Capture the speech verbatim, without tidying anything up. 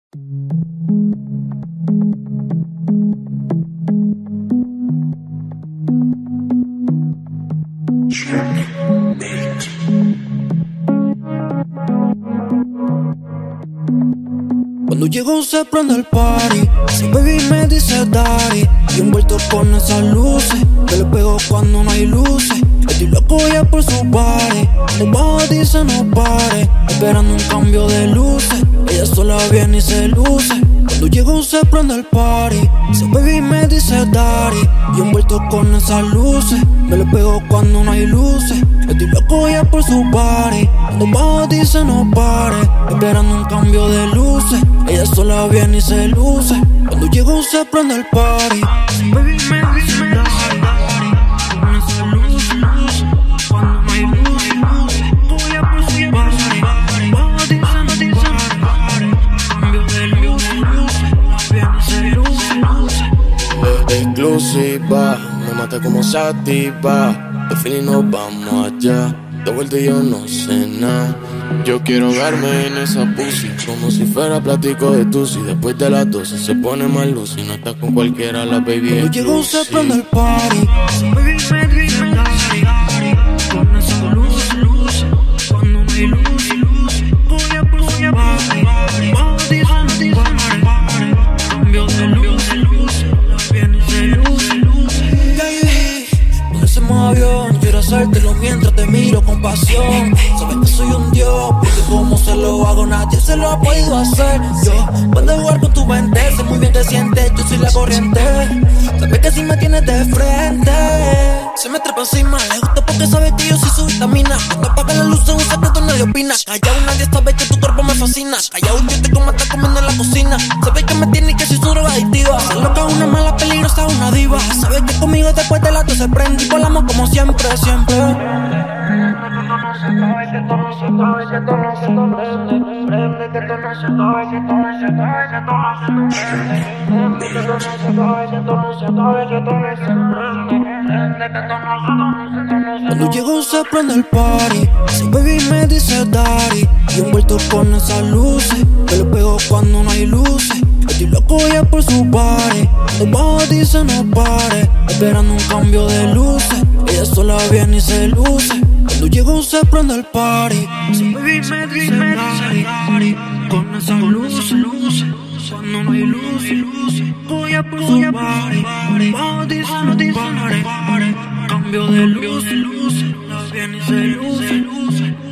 Cuando llego se prende el party, si baby me dice daddy, y envuelto con esas luces, que le pego cuando no hay luces. Estoy loco ya por su body, cuando bajo dice no pare, esperando un cambio de luces. Ella sola viene y se luce. Cuando llego se prende el party, si baby me dice daddy, y envuelto con esas luces, me le pego cuando no hay luces. Estoy loco ya por su body, cuando bajo dice no pare, esperando un cambio de luces. Ella sola viene y se luce. Cuando llego se prende el party, baby me dice daddy, con esas luces, luces, cuando no hay luces, luces. Voy a por su body, bajo dice no dice no pare, cambio de luces, luces, viene y se luce, luce. Exclusiva, me mata como sativa. De feeling nos vamos allá. De vuelta y yo no sé nada. Yo quiero verme en esa pussy, como si fuera platico de tusi. Después de las doce se pone más luz y no estás con cualquiera, la baby. Cuando llego se prende el party, baby me dice daddy, con esa luz, luz, cuando no hay luz, luz. Voy a por su body, bajo dice no pare, cambio de luz, luz, viene y se luce, luce. Baby, con ese modo avión quiero hacértelo mientras te miro con pasión. Sabes que soy un dios, porque como se lo hago nadie se lo ha podido hacer. Yo puedo jugar con tu mente, sé muy bien que sientes, yo soy la corriente. Sabes que si me tienes de frente, se me trepa encima. Le gusta porque sabes que yo soy su vitamina. Cuando apaga la luz en un secreto nadie opina. Callao nadie sabe que tu cuerpo me fascina. Callao yo te como estás comiendo en la cocina. Sabes que me tienes y que soy su droga adictiva. Ser loca una mala, peligrosa, una diva. Sabes que conmigo después de la te se prende y volamos como siempre, siempre. Cuando llego se prende el party, si baby me dice daddy, y envuelto con esas luces, que le pego cuando no hay luces. Estoy loco ya por su body, cuando bajo dice no pare, esperando un cambio de luces. Ella sola viene y se luce. Cuando llego se prende el party, si baby me dice daddy, con esas luces, luces, cuando no hay luces, luces. Voy a por su body, bajo dice no pare, cambio de luces, luces, viene y se luce, luce.